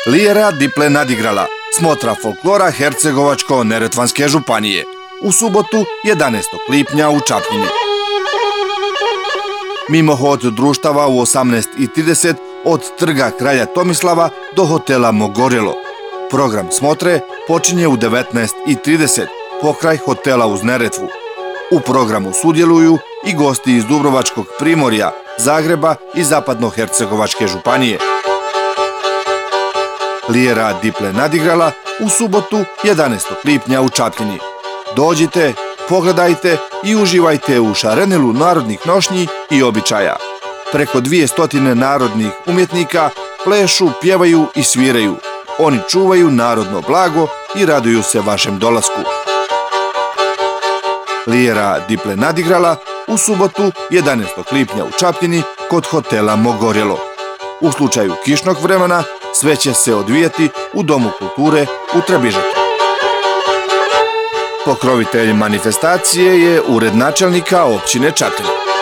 Lijera Diple nadigrala, smotra folklora Hercegovačko-Neretvanske županije, u subotu 11. lipnja u Čapljini. Mimohod društava u 18:30 od trga Kralja Tomislava do hotela Mogorelo. Program smotre počinje u 19:30 pokraj hotela uz Neretvu. U programu sudjeluju i gosti iz Dubrovačkog primorja, Zagreba i Zapadnohercegovačke županije. Lijera Diple nadigrala u subotu 11. lipnja u Čapljini. Dođite, pogledajte i uživajte u šarenilu narodnih nošnji i običaja. Preko 200 narodnih umjetnika plešu, pjevaju i sviraju. Oni čuvaju narodno blago i raduju se vašem dolasku. Lijera Diple nadigrala u subotu 11. lipnja u Čapljini kod hotela Mogorelo. U slučaju kišnog vremena sve će se odvijati u Domu kulture u Trebižetu. Pokrovitelj manifestacije je ured načelnika općine Čapljina.